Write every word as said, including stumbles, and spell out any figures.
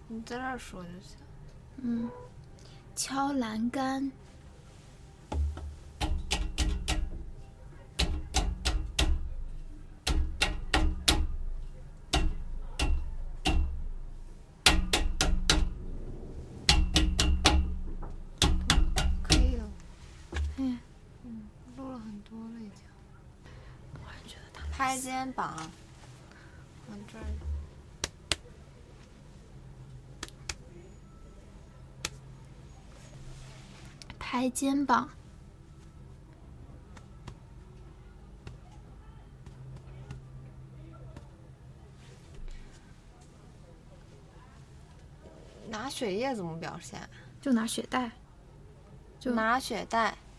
你在这儿说就行。 嗯，敲栏杆。 可以了。 嗯嗯，录了很多了已经。 我还觉得他拍肩膀，往这儿。 拍肩膀。 拿血液怎么表现？ 就拿血袋，就拿血袋。